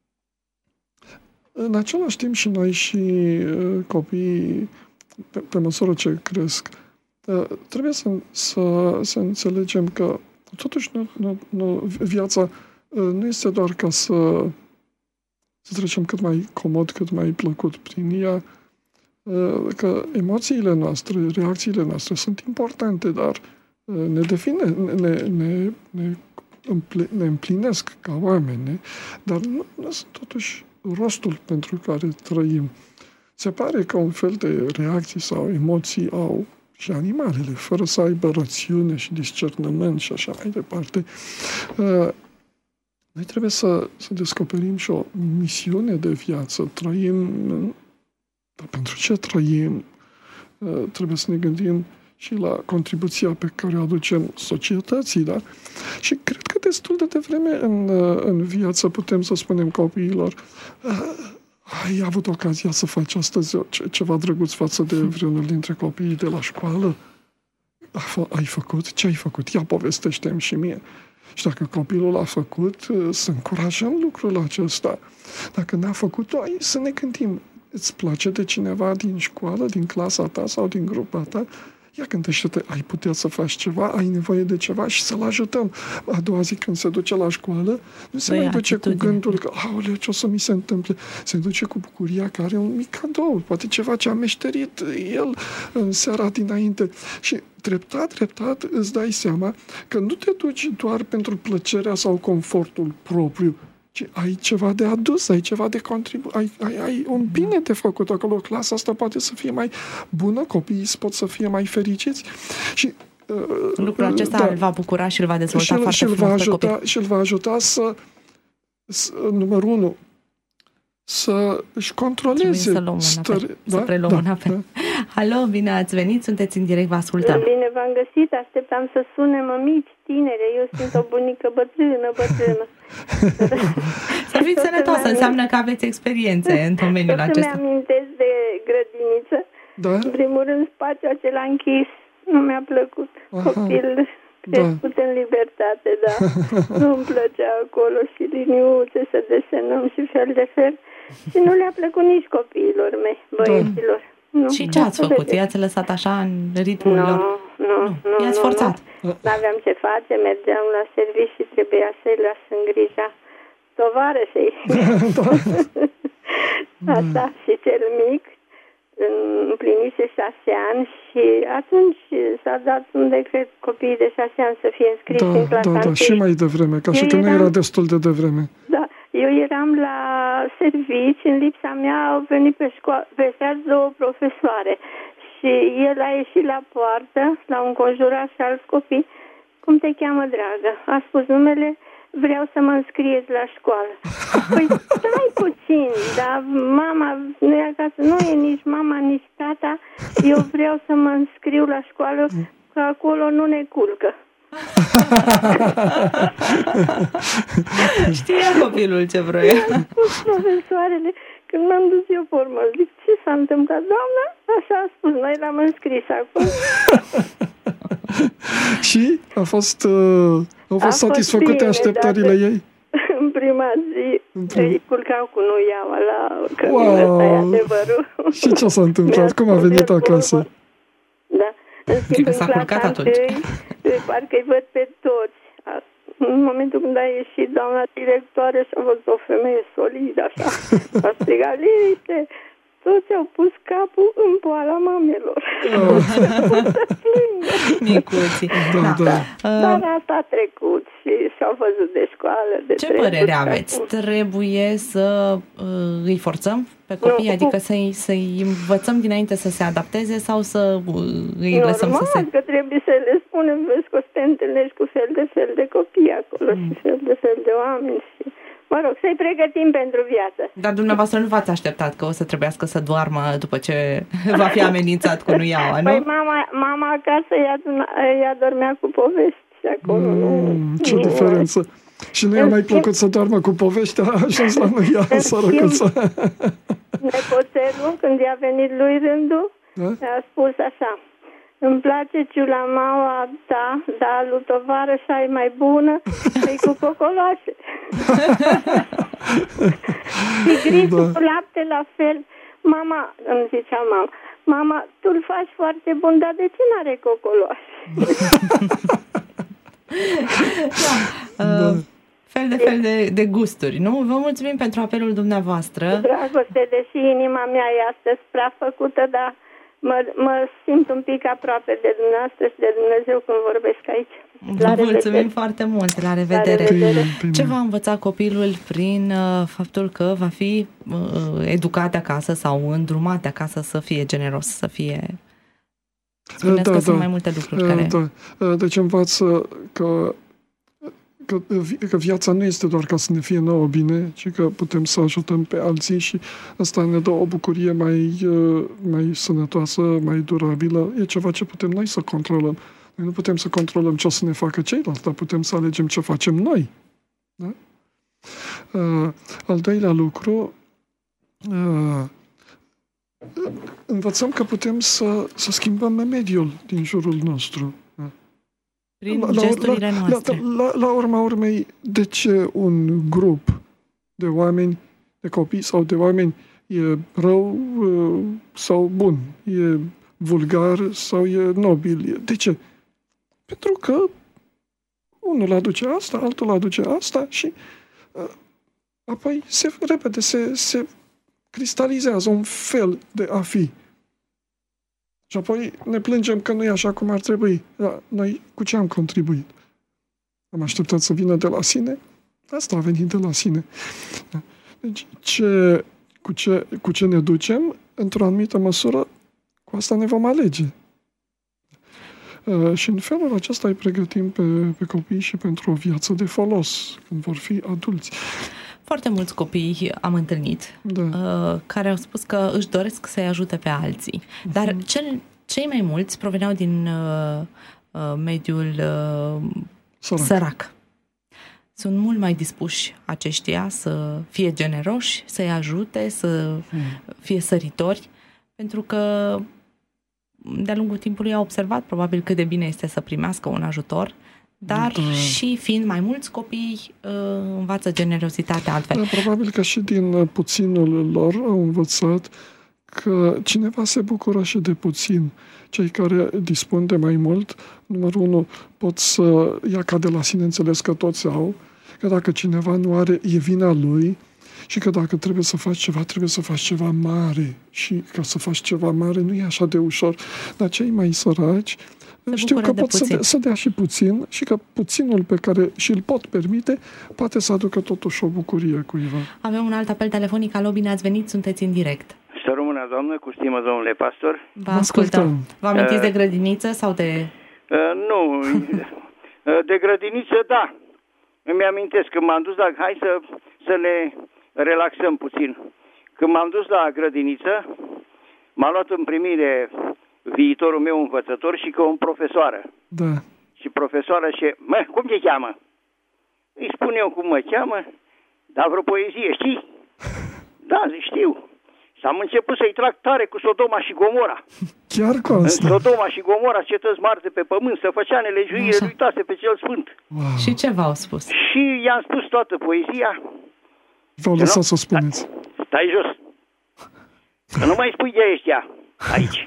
În același timp și noi și uh, copiii, pe, pe măsură ce cresc, uh, trebuie să, să, să înțelegem că totuși nu, nu, nu, viața uh, nu este doar ca să, să trecem cât mai comod, cât mai plăcut prin ea, uh, că emoțiile noastre, reacțiile noastre sunt importante, dar uh, ne define, ne, ne, ne, ne împlinesc ca oameni, dar nu, nu sunt totuși rostul pentru care trăim. Se pare că un fel de reacții sau emoții au și animalele, fără să aibă rațiune și discernământ și așa mai departe. Noi trebuie să, să descoperim și o misiune de viață. Trăim, dar pentru ce trăim? Trebuie să ne gândim și la contribuția pe care o aducem societății, da? Și cred că destul de devreme în, în viață putem să spunem copiilor ai avut ocazia să faci astăzi ceva drăguț față de vreunul dintre copiii de la școală? Ai făcut? Ce ai făcut? Ia povestește-mi și mie. Și dacă copilul a făcut, să încurajăm lucrul acesta. Dacă n-a făcut-o, să ne gândim. Îți place de cineva din școală, din clasa ta sau din grupa ta? ia gândește-te, ai putea să faci ceva, ai nevoie de ceva și să-l ajutăm. A doua zi când se duce la școală, nu se Băi, mai duce atitudine. cu gândul că, aoleu, ce o să mi se întâmple? Se duce cu bucuria că are un mic cadou, poate ceva ce a meșterit el în seara dinainte. Și treptat, treptat îți dai seama că nu te duci doar pentru plăcerea sau confortul propriu, ci ai ceva de adus, ai ceva de contribu, ai, ai, ai un bine de făcut acolo. Clasa asta poate să fie mai bună, copiii pot să fie mai fericiți și lucrul acesta da, îl va bucura și îl va dezvolta și foarte și frumos va pe ajuta, copil. și îl va ajuta să, să numărul unu, să își controleze să luăm stări, da? Să preluăm da, un apel. Da. Alo, bine ați venit, sunteți în direct, vă ascultăm. Bine v-am găsit, așteptam să sune mămici, tinere, eu sunt o bunică bătrână, bătrână. Să fiți sănătoasă, înseamnă că aveți experiențe în domeniul acesta. acesta. Să-mi amintesc de grădiniță. Da? În primul rând, spațiul acela închis nu mi-a plăcut. Aha. Copil crescut da. în libertate, da. Nu-mi plăcea acolo și liniuțe să desenăm și fel de fel. Și nu le-a plăcut nici copiilor mei, băieților. Da. Nu. Și ce ați făcut? I-ați lăsat așa în ritmul no, lor? Nu, nu, nu. I-ați forțat? Nu aveam ce face, mergeam la serviciu și trebuia să-i las în grija tovarășei. Asta și cel mic împlinise șase ani și atunci s-a dat un decret copiii de șase ani să fie înscriși da, în clasa Da, da, și mai devreme, ca eu și că eram, nu era destul de devreme. Da, eu eram la servici, în lipsa mea au venit pe școală, pe seară două profesoare și el a ieșit la poartă, l-au înconjurat și alți copii. Cum te cheamă, dragă? A spus numele, vreau să mă înscrieți la școală. Păi stai puțin, dar mama nu e acasă, nu e nici mama, nici tata, eu vreau să mă înscriu la școală, că acolo nu ne culcă. Știa copilul ce vroia. Mi-a spus profesoarele, când m-am dus eu formă, zic, ce s-a întâmplat, doamna? Așa a spus, noi l-am înscris acum. Și a fost, uh, au fost a satisfăcute fost bine, așteptările ei? În prima zi prim... îi culcau cu nuiaua la cămin, wow. Ăsta e adevărul. Și ce s-a întâmplat? Cum a venit acasă? Da, în schimb, în clasa întâi, parcă îi văd pe toți. În momentul când a ieșit doamna directoare și a văzut o femeie solidă, așa, a strigat, liniște, toți au pus capul în poala mamelor. Oh. Micuții. Da, da. Da. Dar asta a trecut și s-au văzut de școală. De Ce părere aveți? Acum. Trebuie să uh, îi forțăm pe copii? Nu, adică să-i, să-i învățăm dinainte să se adapteze sau să uh, îi normal, lăsăm să se... că trebuie să le spunem, vezi că o să te întâlnești cu fel de fel de copii acolo mm. și fel de fel de oameni și... Mă rog, să-i pregătim pentru viață. Dar dumneavoastră nu v-ați așteptat că o să trebuiască să doarmă după ce va fi amenințat cu nuiaua, nu? Păi mama, mama acasă ea, ea dormea cu povești și acolo mm, nu... Ce diferență! Și nu i-a mai plăcut să doarmă cu povești, a ajuns la nuiaua, sărăcul să... Nepoțelul, când i-a venit lui rândul, da? A spus așa... Îmi place ciulamaua ta, dar lui tovarășa e mai bună, e cu cocoloașe. Și grisul da. Cu lapte la fel. Mama, îmi zicea mama, mama, tu-l faci foarte bun, dar de ce n-are cocoloașe? Da. Uh, fel de fel de, de gusturi, nu? Vă mulțumim pentru apelul dumneavoastră. Dragoste, deși inima mea e astăzi prea făcută, dar Mă, mă simt un pic aproape de dumneavoastră și de Dumnezeu când vorbesc aici. La Vă mulțumim foarte mult. La revedere. La revedere. Ce va învăța copilul prin uh, faptul că va fi uh, educat de acasă sau îndrumat de acasă să fie generos, să fie... Spuneți da, că da. Sunt mai multe lucruri da, care... Da. Deci învață că Că, că viața nu este doar ca să ne fie nouă bine, ci că putem să ajutăm pe alții și asta ne dă o bucurie mai, mai sănătoasă, mai durabilă. E ceva ce putem noi să controlăm. Noi nu putem să controlăm ce o să ne facă ceilalți, dar putem să alegem ce facem noi. Da? Uh, al doilea lucru, uh, învățăm că putem să, să schimbăm mediul din jurul nostru. Prin la, gesturile la, noastre. La, la, la urma urmei, de ce un grup de oameni, de copii sau de oameni e rău sau bun? E vulgar sau e nobil. De ce? Pentru că unul aduce asta, altul aduce asta și uh, apoi se, repede se, se cristalizează un fel de a fi. Și apoi ne plângem că nu e așa cum ar trebui. Dar noi cu ce am contribuit? Am așteptat să vină de la sine? Asta a venit de la sine. Deci, ce, cu, ce, cu ce ne ducem, într-o anumită măsură, cu asta ne vom alege. Uh, și în felul acesta îi pregătim pe, pe copii și pentru o viață de folos, când vor fi adulți. Foarte mulți copii am întâlnit Da. uh, care au spus că își doresc să-i ajute pe alții. Dar uh-huh. cel, cei mai mulți proveneau din uh, uh, mediul uh, Sărac. sărac. Sunt mult mai dispuși aceștia să fie generoși, să-i ajute, să fie săritori, pentru că de-a lungul timpului au observat probabil cât de bine este să primească un ajutor, dar da. și fiind mai mulți copii, învață generozitatea altfel. Da, probabil că și din puținul lor au învățat că cineva se bucură și de puțin. Cei care dispun de mai mult, numărul unu, pot să ia ca de la sine înțeles că toți au, că dacă cineva nu are, e vina lui și că dacă trebuie să faci ceva, trebuie să faci ceva mare. Și ca să faci ceva mare nu e așa de ușor. Dar cei mai săraci se știu că pot să dea, să dea și puțin și că puținul pe care și-l pot permite poate să aducă totuși o bucurie cuiva. Avem un alt apel telefonic. Alo, bine ați venit, sunteți în direct. Să rămână, doamnă, cu stimă, domnule pastor. Vă ascultăm. Vă amintiți uh, de grădiniță sau de... Uh, nu, de grădiniță, da. Îmi amintesc că m-am dus la... Hai să, să ne relaxăm puțin. Când m-am dus la grădiniță, m-a luat în primire viitorul meu învățător și că o profesoară. Da. Și profesoara și... Mă, cum te cheamă? Îi spun eu cum mă cheamă, dar vreo poezie, știi? Da, știu. Și am început să-i trag tare cu Sodoma și Gomora. Chiar cu asta? În Sodoma și Gomora, cetăți mari de pe pământ, să făcea nelegiuire, uitase pe cel sfânt. Wow. Și ce v-au spus? Și i-am spus toată poezia. V-au lăsat să o spuneți. Stai, stai jos. Că nu mai spui de ăștia aici.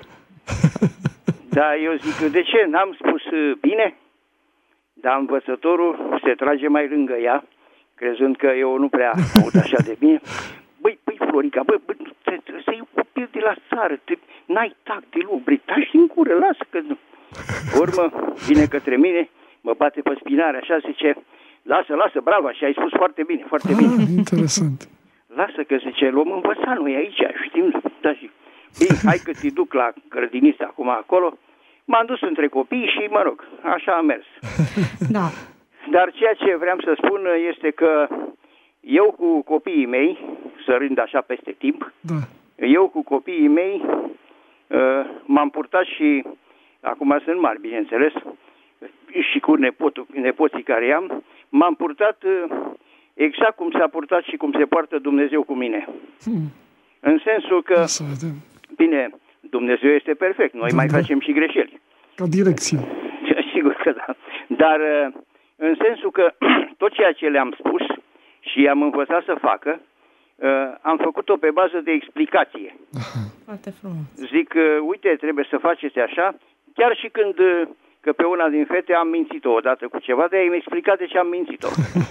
Da, eu zic, de ce? N-am spus bine? Dar învățătorul se trage mai lângă ea, crezând că eu nu prea aud așa de bine. Băi, băi, Florica, băi, bă, trebuie să iei copil de la țară, te, n-ai tact de lubre, tași din cură, lasă că nu. Urmă, vine către mine, mă bate pe spinare, așa zice, lasă, lasă, bravo, și ai spus foarte bine, foarte bine. Ah, interesant. Lasă că zice, l-om învăța noi aici, știm, da, și, ei, hai că te duc la grădiniță acum acolo. M-am dus între copii și, mă rog, așa am mers. Da. Dar ceea ce vreau să spun este că eu cu copiii mei, sărind așa peste timp, da. eu cu copiii mei m-am purtat și, acum sunt mari, bineînțeles, și cu nepotul, nepoții care am, m-am purtat exact cum s-a purtat și cum se poartă Dumnezeu cu mine. Hmm. În sensul că, bine, Dumnezeu este perfect, noi da, mai da. facem și greșeli. Ca direcție. Sigur că da. Dar în sensul că tot ceea ce le-am spus și i-am învățat să facă, am făcut-o pe bază de explicație. Foarte frumos. Zic, uite, trebuie să faceți așa, chiar și când, că pe una din fete am mințit-o odată cu ceva, de-aia i-am explicat de ce am mințit-o.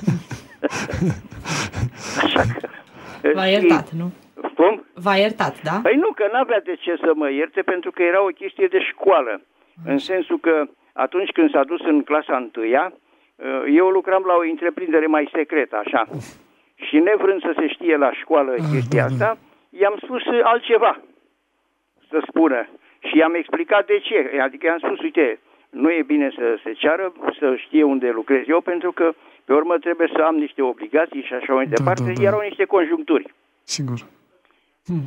Așa că... V-a iertat, nu? Cum? V-a iertat, da? Păi nu, că n-avea de ce să mă ierte, pentru că era o chestie de școală. În sensul că atunci când s-a dus în clasa întâia, eu lucram la o întreprindere mai secretă, așa. Și nevrând să se știe la școală chestia asta, i-am spus altceva să spună. Și i-am explicat de ce. Adică i-am spus, uite, nu e bine să se ceară, să știe unde lucrez eu, pentru că pe urmă trebuie să am niște obligații și așa mai da, departe. Da, da. Erau niște conjuncturi. Sigur. Hmm.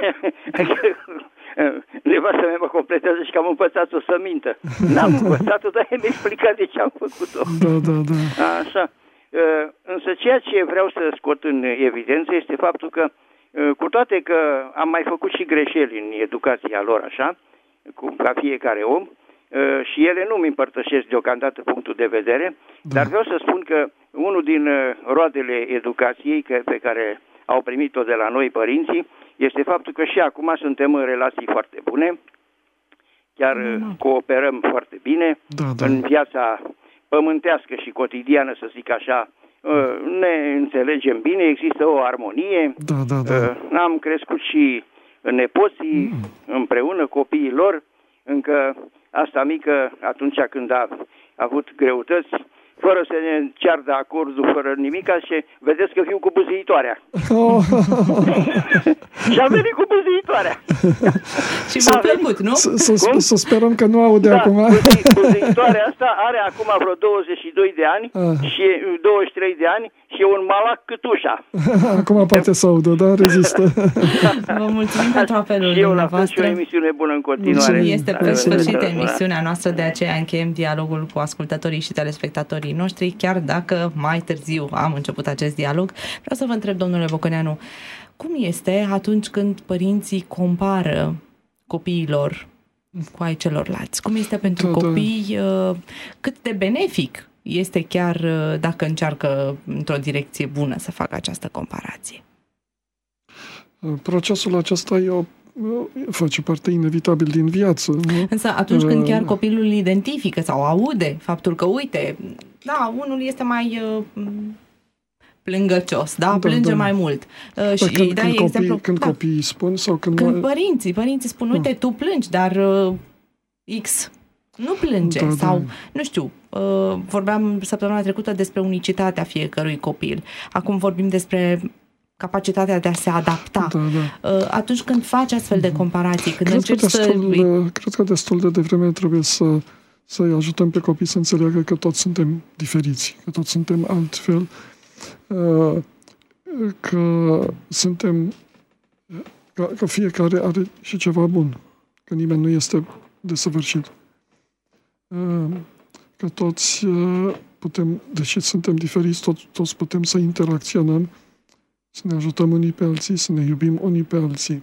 Nevastă mea mă completează și că am învățat-o să mintă. N-am învățat-o, dar mi-a explicat de ce am făcut-o. Da, da, da. Așa. Însă ceea ce vreau să scot în evidență este faptul că, cu toate că am mai făcut și greșeli în educația lor, așa, ca fiecare om, și ele nu-mi împărtășesc deocamdată punctul de vedere, da. Dar vreau să spun că unul din roadele educației pe care au primit-o de la noi părinții este faptul că și acum suntem în relații foarte bune chiar mm. cooperăm foarte bine da, da. în viața pământească și cotidiană, să zic așa. Ne înțelegem bine, există o armonie. Da, da, da. Am crescut și nepoții mm. împreună, copiii lor. Încă asta mică, atunci când a avut greutăți, fără să ne ceardă acordul, fără nimic, și vedeți că fiu cu buziitoarea. Oh. Și a venit cu buziitoarea. Și v-a plăcut, nu? Să sperăm că nu aude da, acum. Buziitoarea asta are acum vreo douăzeci și doi de ani ah. și douăzeci și trei de ani și e un malac cât ușa. Acum poate să audă, da? Rezistă. Vă mulțumim pentru apelul și eu dumneavoastră. Și o emisiune bună în continuare. Este pe sfârșit emisiunea noastră, de aceea încheiem dialogul cu ascultătorii și telespectatorii noștri, chiar dacă mai târziu am început acest dialog. Vreau să vă întreb, domnule Bocăneanu, cum este atunci când părinții compară copiilor cu ai celorlalți? Cum este pentru da, copii? Da. Cât de benefic este chiar dacă încearcă într-o direcție bună să facă această comparație? Procesul acesta e o face parte inevitabil din viață. Nu? Însă atunci când chiar copilul identifică sau aude faptul că, uite, da, unul este mai uh, plângăcios, da, da plânge da. mai mult. Uh, da, și când, dai când, exemplu, copii, când da, copiii spun sau când... Când părinții, părinții spun, uite, tu plângi, dar uh, X nu plânge da, sau, da. nu știu, uh, vorbeam săptămâna trecută despre unicitatea fiecărui copil. Acum vorbim despre capacitatea de a se adapta. Da, da. Atunci când faci astfel de comparații, când cred încerci destul, să... Cred că destul de devreme trebuie să, să-i ajutăm pe copii să înțeleagă că toți suntem diferiți, că toți suntem altfel, că suntem... că, că fiecare are și ceva bun, că nimeni nu este desăvârșit. Că toți putem, deși suntem diferiți, toți, toți putem să interacționăm, să ne ajutăm unii pe alții, să ne iubim unii pe alții.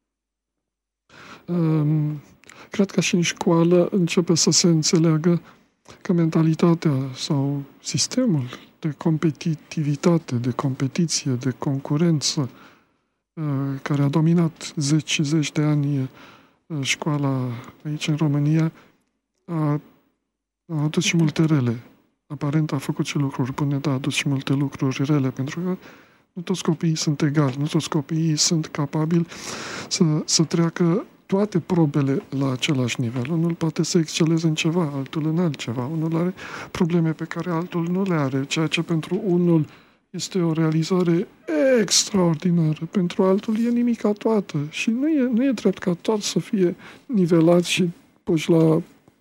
Um, cred că și în școală începe să se înțeleagă că mentalitatea sau sistemul de competitivitate, de competiție, de concurență, uh, care a dominat zeci și zeci de ani uh, școala aici în România, a, a adus și multe rele. Aparent a făcut și lucruri bune, dar a adus și multe lucruri rele, pentru că nu toți copiii sunt egali, nu toți copiii sunt capabili să, să treacă toate probele la același nivel. Unul poate să exceleze în ceva, altul în altceva. Unul are probleme pe care altul nu le are, ceea ce pentru unul este o realizare extraordinară. Pentru altul e nimica toată și nu e, nu e drept ca tot să fie nivelat și puși la,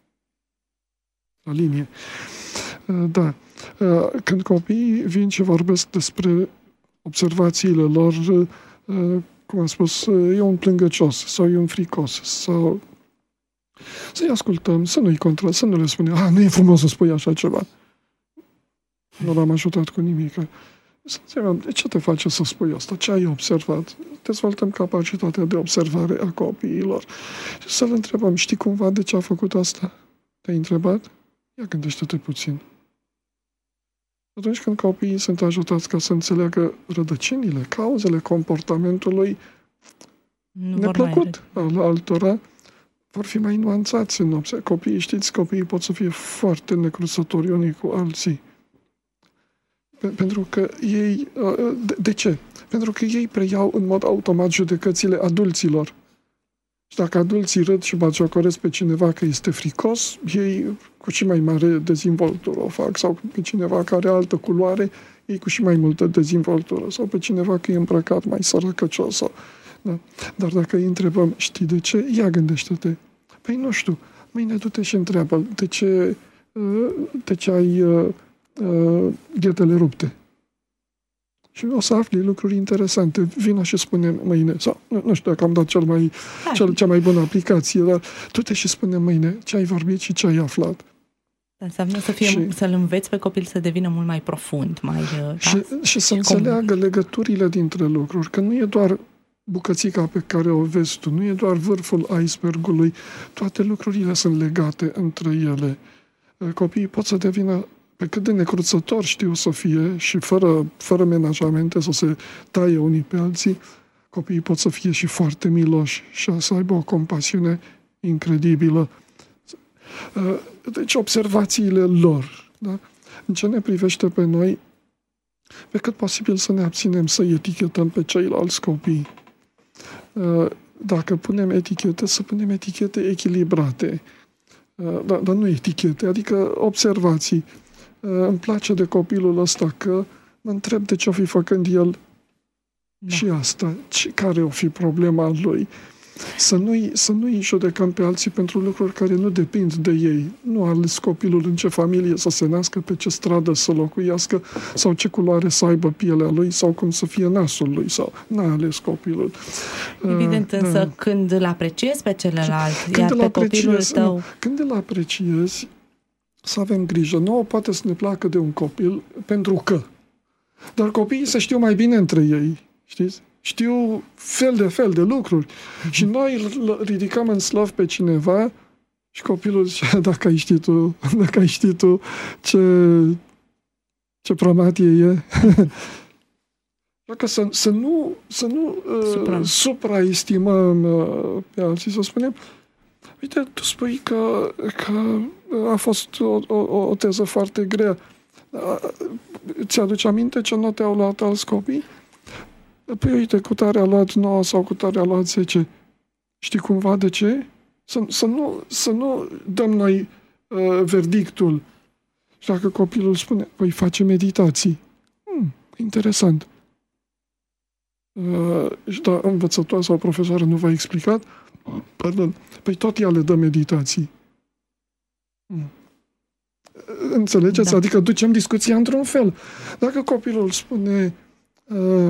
la linie. Da. Când copiii vin și vorbesc despre observațiile lor, cum am spus, e un plângăcios sau e un fricos, sau să-i ascultăm, să nu-i contra, să nu le spunem, a, nu e frumos să spui așa ceva. Nu l-am ajutat cu nimic. Să înțelegem, de ce te face să spui asta? Ce ai observat? Dezvoltăm capacitatea de observare a copiilor. Și să-l întrebăm, știi cumva de ce a făcut asta? Te-ai întrebat? Ia gândește-te puțin. Atunci când copiii sunt ajutați ca să înțeleagă rădăcinile, cauzele comportamentului nu neplăcut al altora, vor fi mai nuanțați în observ. Copiii, știți, copiii pot să fie foarte necruțători unii cu alții. Pentru că ei... De, de ce? Pentru că ei preiau în mod automat judecățile adulților. Și dacă adulții râd și batjocoresc pe cineva că este fricos, ei cu și mai mare dezvoltură o fac, sau pe cineva care are altă culoare, ei cu și mai multă dezvoltură, sau pe cineva că e îmbrăcat mai sărăcăcios. Sau, da. Dar dacă îi întrebăm, știi de ce? Ia gândește-te. Păi nu știu, mâine du-te și întreabă de ce, de ce ai uh, uh, ghetele rupte. Și o să afli lucruri interesante. Vină și spune mâine, sau nu, nu știu dacă am dat cel mai, cel, cea mai bună aplicație, dar du-te și spune mâine ce ai vorbit și ce ai aflat. Înseamnă să fie, și, să-l înveți pe copil să devină mult mai profund, mai... Și, da? și să înțeleagă legăturile dintre lucruri, că nu e doar bucățica pe care o vezi tu, nu e doar vârful icebergului, toate lucrurile sunt legate între ele. Copiii pot să devină pe cât de necruțători știu să fie și fără, fără menajamente să se taie unii pe alții, copiii pot să fie și foarte miloși și să aibă o compasiune incredibilă. Deci observațiile lor, da? În ce ne privește pe noi, pe cât posibil să ne abținem să etichetăm pe ceilalți copii. Dacă punem etichete, să punem etichete echilibrate. Dar, dar nu etichete, adică observații. Îmi place de copilul ăsta că mă întreb de ce o fi făcând el da. și asta. Ce, care o fi problema lui? Să nu-i, să nu-i judecăm pe alții pentru lucruri care nu depind de ei. Nu a ales copilul în ce familie să se nască, pe ce stradă să locuiască, sau ce culoare să aibă pielea lui, sau cum să fie nasul lui, sau n-a ales copilul. Evident, uh, însă, da. când îl apreciezi pe celălalt, când iar pe copilul tău... Nu, când îl apreciezi, să avem grijă. Nouă poate să ne placă de un copil pentru că. Dar copiii se știu mai bine între ei, știți? Știu fel de fel de lucruri. Mm-hmm. Și noi îl ridicăm în slăv pe cineva și copilul zice, dacă ai ști tu, dacă ai ști tu ce, ce pramatie e. Dacă să, să nu, să nu Supra. uh, supraestimăm uh, pe alții, să spunem, uite, tu spui că, că a fost o, o, o teză foarte grea. Ți-aduci aminte ce note au luat alți copii? Păi uite, cu tare a luat nouă sau cu tare a luat zece. Știi cumva de ce? Să, să, nu, să nu dăm noi uh, verdictul. Și dacă copilul spune, păi face meditații. Hmm, interesant. Uh, și da, învățătoarea sau profesoară nu v-a explicat? Pardon. Păi tot ea le dă meditații. Hmm. Înțelegeți? Da. Adică ducem discuția într-un fel. Dacă copilul spune uh,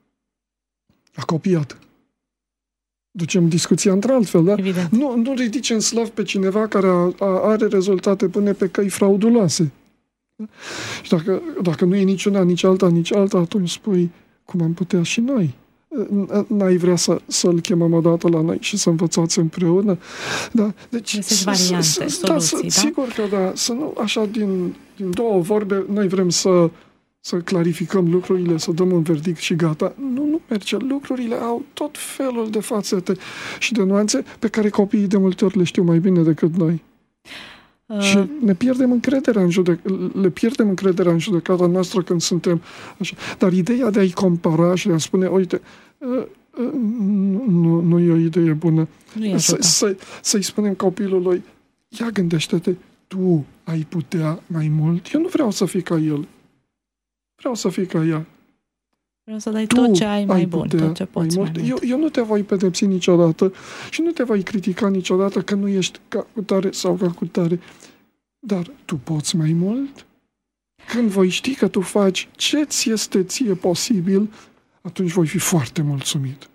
a copiat, ducem discuția într-alt fel, da? Nu, nu ridici în slăv pe cineva care a, a, are rezultate până pe căi frauduloase. Da? Și dacă, dacă nu e niciuna, nici alta, nici alta, atunci spui, cum am putea și noi? N-ai vrea să, să-l chemăm odată la noi și să învățați împreună? Da? Deci, variante, s- s- soluții, da, da? Sigur că da, să nu, așa din, din două vorbe, noi vrem să să clarificăm lucrurile, să dăm un verdict și gata. Nu, nu merge. Lucrurile au tot felul de fațete și de nuanțe pe care copiii de multe ori le știu mai bine decât noi. Uh. Și ne pierdem încrederea în judec- le pierdem încrederea în judecata noastră când suntem așa. Dar ideea de a-i compara și de a spune, uite, uh, uh, nu, nu e o idee bună. Să, să, să-i spunem copilului, ia gândește-te, tu ai putea mai mult. Eu nu vreau să fii ca el. Vreau să fii ca ea. Vreau să dai tu tot ce ai mai ai bun, tot ce poți mai, mai mult. Eu, eu nu te voi pedepsi niciodată și nu te voi critica niciodată că nu ești ca cu tare sau ca cu tare. Dar tu poți mai mult? Când voi ști că tu faci ce ți este ție posibil, atunci voi fi foarte mulțumit.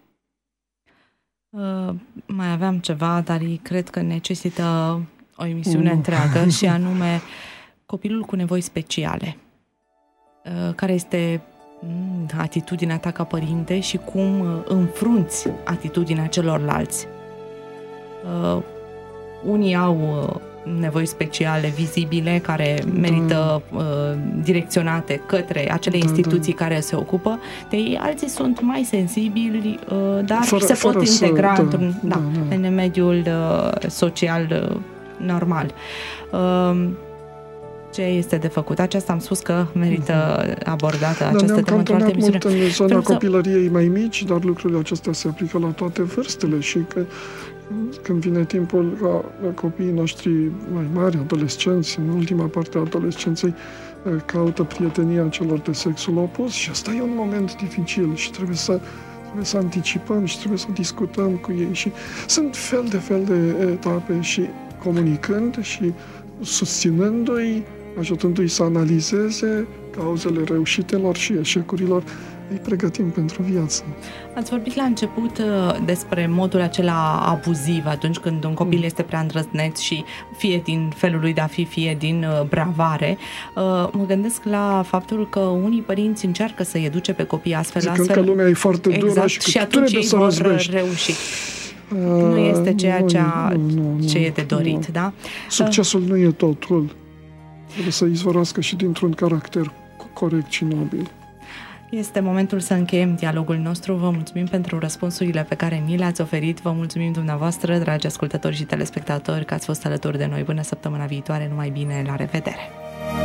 Uh, mai aveam ceva, dar cred că necesită o emisiune uh. întreagă și anume copilul cu nevoi speciale. Care este atitudinea ta ca părinte și cum înfrunți atitudinea celorlalți. Uh, unii au nevoi speciale vizibile care merită uh, direcționate către acele da, instituții da. care se ocupă de ei, alții sunt mai sensibili, uh, dar fără, se pot integra să, într-un, da, da, da. în mediul uh, social uh, normal. Uh, Ce este de făcut? Aceasta am spus că merită abordată această temă într-o altă emisiune. Ne-am mult în zona copilăriei mai mici, dar lucrurile acestea se aplică la toate vârstele și că când vine timpul ca copiii noștri mai mari, adolescenți, în ultima parte a adolescenței, caută prietenia celor de sexul opus și asta e un moment dificil și trebuie să trebuie să anticipăm și trebuie să discutăm cu ei și sunt fel de fel de etape și comunicând și susținându-i, ajutându-i să analizeze cauzele reușitelor și eșecurilor, îi pregătim pentru viață. Ați vorbit la început despre modul acela abuziv atunci când un copil este prea îndrăzneț și fie din felul lui de a fi, fie din bravare. Mă gândesc la faptul că unii părinți încearcă să educe pe copii astfel. Zicând astfel, că lumea e foarte dură exact, și, și atunci ei vor răzbești. reuși. Nu este ceea ce, a, nu, nu, ce e de dorit, nu. Da? Succesul nu e totul. Trebuie să izvorască și dintr-un caracter corect și nobil. Este momentul să încheiem dialogul nostru. Vă mulțumim pentru răspunsurile pe care ni le-ați oferit. Vă mulțumim dumneavoastră, dragi ascultători și telespectatori, că ați fost alături de noi. Până săptămâna viitoare, numai bine, la revedere!